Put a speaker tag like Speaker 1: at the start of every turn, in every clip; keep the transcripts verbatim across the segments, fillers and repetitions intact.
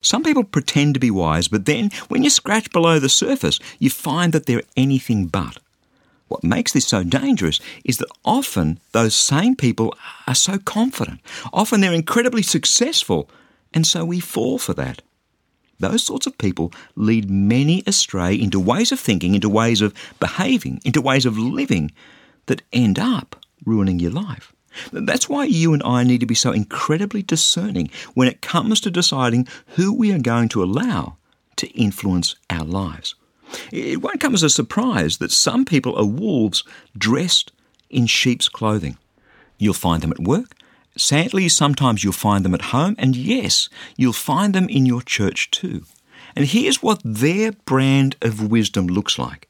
Speaker 1: Some people pretend to be wise, but then when you scratch below the surface, you find that they're anything but. What makes this so dangerous is that often those same people are so confident. Often they're incredibly successful, and so we fall for that. Those sorts of people lead many astray into ways of thinking, into ways of behaving, into ways of living that end up ruining your life. That's why you and I need to be so incredibly discerning when it comes to deciding who we are going to allow to influence our lives. It won't come as a surprise that some people are wolves dressed in sheep's clothing. You'll find them at work. Sadly, sometimes you'll find them at home. And yes, you'll find them in your church too. And here's what their brand of wisdom looks like.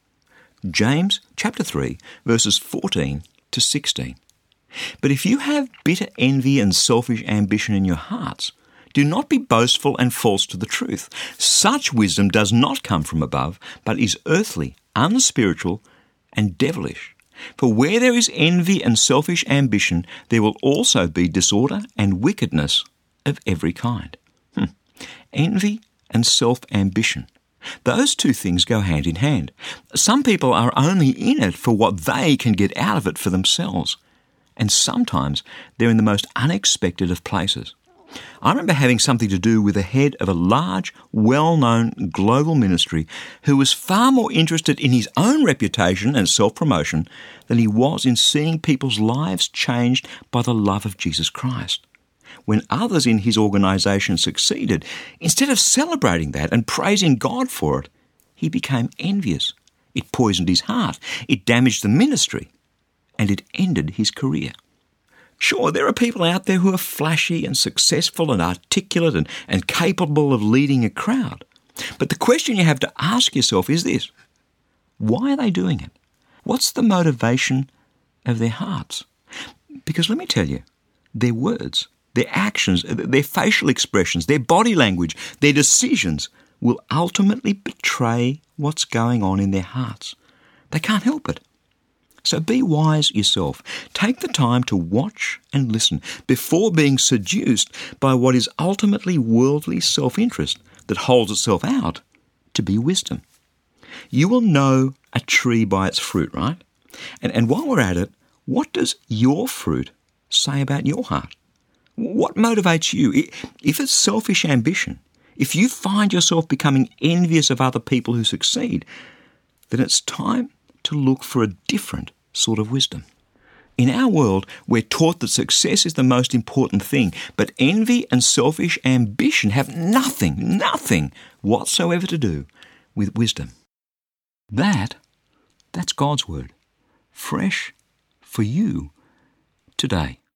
Speaker 1: James chapter three, verses fourteen to sixteen. But if you have bitter envy and selfish ambition in your hearts, do not be boastful and false to the truth. Such wisdom does not come from above, but is earthly, unspiritual, and devilish. For where there is envy and selfish ambition, there will also be disorder and wickedness of every kind. Hmm. Envy and self-ambition. Those two things go hand in hand. Some people are only in it for what they can get out of it for themselves. And sometimes they're in the most unexpected of places. I remember having something to do with the head of a large, well-known global ministry who was far more interested in his own reputation and self-promotion than he was in seeing people's lives changed by the love of Jesus Christ. When others in his organisation succeeded, instead of celebrating that and praising God for it, he became envious. It poisoned his heart, it damaged the ministry, and it ended his career. Sure, there are people out there who are flashy and successful and articulate and, and capable of leading a crowd. But the question you have to ask yourself is this: why are they doing it? What's the motivation of their hearts? Because let me tell you, their words, their actions, their facial expressions, their body language, their decisions will ultimately betray what's going on in their hearts. They can't help it. So be wise yourself. Take the time to watch and listen before being seduced by what is ultimately worldly self-interest that holds itself out to be wisdom. You will know a tree by its fruit, right? And, and while we're at it, what does your fruit say about your heart? What motivates you? If it's selfish ambition, if you find yourself becoming envious of other people who succeed, then it's time to look for a different sort of wisdom. In our world, we're taught that success is the most important thing, but envy and selfish ambition have nothing, nothing whatsoever to do with wisdom. That, that's God's word, fresh for you today.